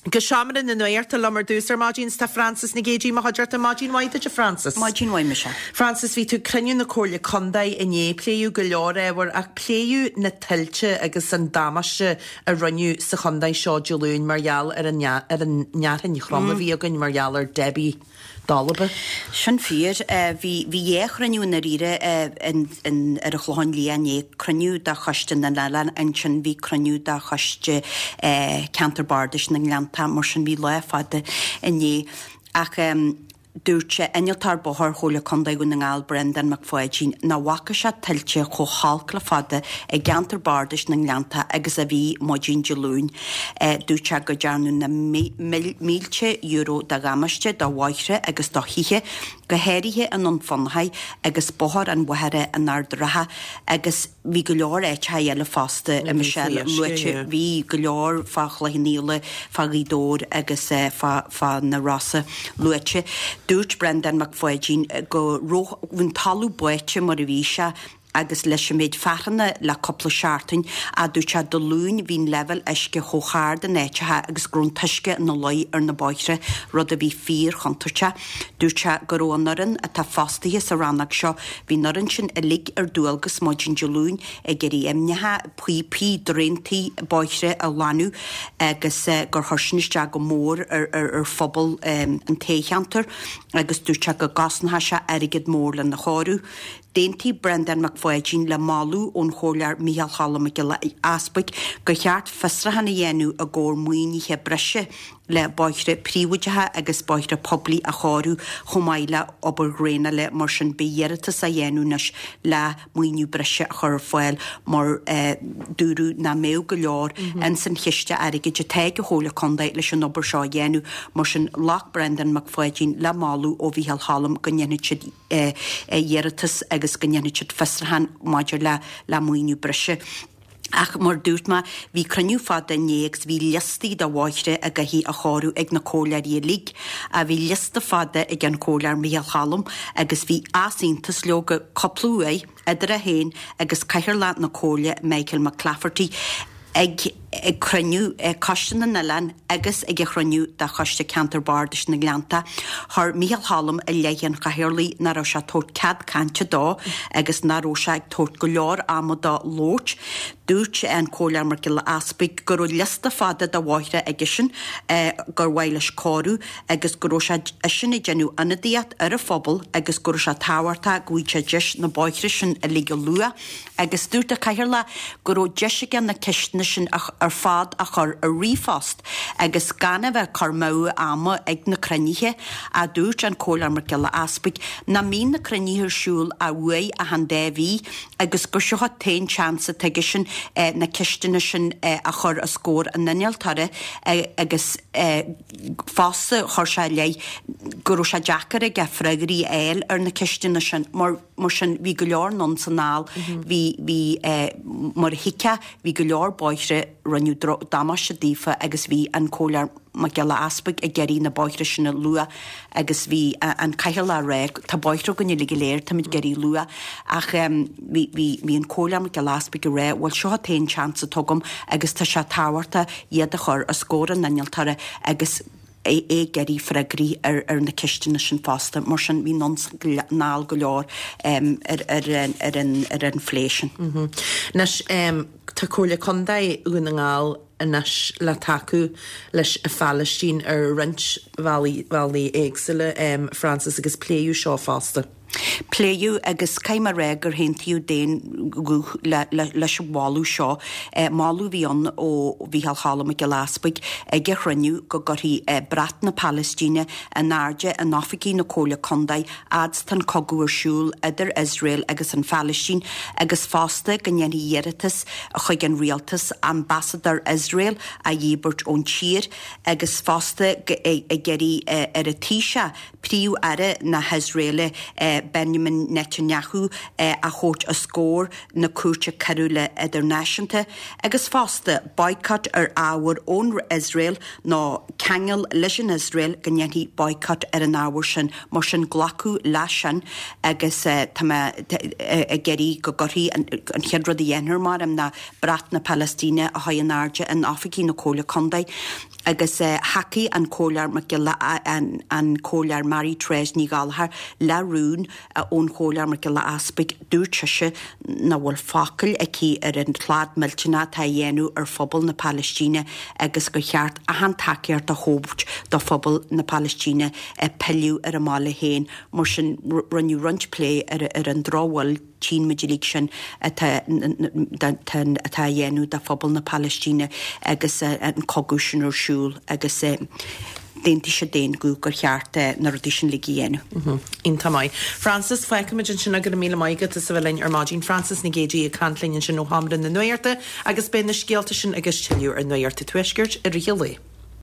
Go seaamran in nuirta lamar dúsar mágin sta Francis na gédí má hajarta mágin waite de Francis. Mágin waime se. Francis ví tú cruniú na cóirle condaid iné pléú go leor éhar ach pléú na tiltte agus an damaiste a runniu sa condaid seo Jolún marall ar an nearthan ní chromla bhí a gunn marall ar Debbie Dalabe. Sin fiir, vi cruniú na rire in ar a chláin líané cruniú da chastin na lelan an sin vi cruniú da chaste Canterbardish na Glanta mar sin vi leifade iné ach dúirte einiltar bothar chola condaid na ngáil Brendan McFoychin na wacha se tiltte cho halcla fada Canterbardish na Glanta agus a bhí Mágin Jolún dúirte go dearnú na €1,000 da gamaiste da waithre agus da hithe go héirithe an fanhaid agus bothar an wahere an ardratha agus bhí go leor éit ha eile fasta a Michelle luite bhí go leor fa chhlaíile fa ghidór agus fa na rasa luite dúirt Brendan McFoychin go rohn talú buite mar a bhí se agus leis méid ferranna le coppla seaartain a dúirte do lún hín level eisce chochard a néitethe agus grúntaisce na loi ar na báithre rud a bhí 4 chuntarte. Dúirte go rónaran a tá fastaithe sa rannach seo hí naran sin a lig ar dúalgus Mágin Jolún ag gurí imnethe puí dréntaí báithre a lanú agus gur thuirsiniste go mór ar phobal an téchantar agus dúirte go gasnathe se airigid mór le na chóirú. Déntí Brendan McFoychin le máú ón chólear Michael Hallam le aspaig go cheart fesrahanna dhéanú a ggóir muoiníthe breise le báithre príomhaidethe agus báithre poblí a chóirú chomáile obair le mar sin béhéirtas a dhéanú nes le muoinú breise a chur foiil mar dúrú na méo go leor an san chiiste aige de teige hóla condaid leis an obair seo dhéanú mar sin lech Brendan McFoychin le máú ó Michael Hallam go dhéanú dhéirtas agus go dhéanú fesrahan maidir le muoinú breise. Ach mar dúirt ma hí cruniú fada néegs hí listaí da bháithre a gahí a chóirú ag na cólear í lig a bhí lista fada ag an cólear Michael Hallam agus bhí asíntas leoga coplúé idir a héin agus caithirland na cóle Michael McClafferty ag cruniú costan na Nillan agus ag cruniú da chaiste Canterbardish na Glanta thar Michael Hallam a leian chahirirlaí na se tót cad cante dá agus na se ag tót go leor ama dá lót dúirt an cólear mar gile aspaig gur lista fada da bháithre aige sin gur bhhailes cóú agus gur se sin i genú anadíat ar a phobal agus gur se táhairta gúite deis na báithre sin a lige lua agus dúirt a chahirirla gur deise gan na ceistena sin ar fad a chur a rifast agus ganna bheith carmó ama ag na cruníthe a dúirt an cólear mar gile aspaig na mí na cruníthe siúil a bhuaí a han déhí agus gur seo tain chance teige sin na ceistena sin a chur a scór an nanealtare agus fása chur se lei gur se deacar a gefragarí éil ar na ceistena sin mar sin bhí go leor nonsanál hí mar hiice hí go leor báithre runniu damas dífa agus bhí an cólear ma gile aspaig a geirí na báithre sinna lua agus bhí an caiile réir tá báithre gonne le léir tá mid geirí lua ach bhí an cólear ma gile aspaig a ré bhil seo tain chance tugam agus tá se táhairta iad a chur a scór an nanealtare agus geirí fregraí ar na ceistena sin fásta mar sin bhí ná go leor ar an fléisian. Nes tá cóla condaid úna ngáil inis le taú leis a Palestine ar Rinch Valley éagsile Francis agus pléú seo fásta. Pléú agus caiimar régur héntiú déin leis bháú seo máú bhíon ó Michael Hallam ag Laspaig ag chruniú go gurí brat na Palestíine a náde an áficí na cóla condaid ads tan coguair siúil idir Israel agus an Palestín agus fásta gannne dhéiritas a chuig an rialtas ambassador Israel a dhébert ón tír agus fásta a geirí ar a tíise príú aire na Israele Benjamin Netanyahu a chót a scór na cúirte carúla idirnáisiúnta agus fásta boycott ar ábhar ón Israel ná ceangal leis an Israel gannne boycott ar an ábhar sin mar sin glacu leisin agus a geirí go gorí an cheadrod a dhéanaar mar am na brat na Palestíine a haon airde an áficí na cóla condaid agus haci an cólar an cólar Marie Therese ní galthar lerún ón cólar mar gile aspig dúirteise na bhfuil facail aici ar an tlád miltena tá dhéanú ar phobal na Palestíne agus go cheart a han takeart a hóbert do phobal na Palestíne peliú ar a mála héin mar sin runniu runchplay ar an dráhil Chin Majalik sin atá dhéanú da phobal na Palestíne agus an cogúsin ar siúl agus dénti sé déin gúgur cheart na rudísin ligi dhéanú. Ínta mai. Francis feicimiid sin agur míle maigad is bhfuilin ar mágin Francis na gédí a cantlinn sin ó hamrin na nuirte agus ben na scialta sin agus tiú ar nuirte tuisgirt ar rihiilí.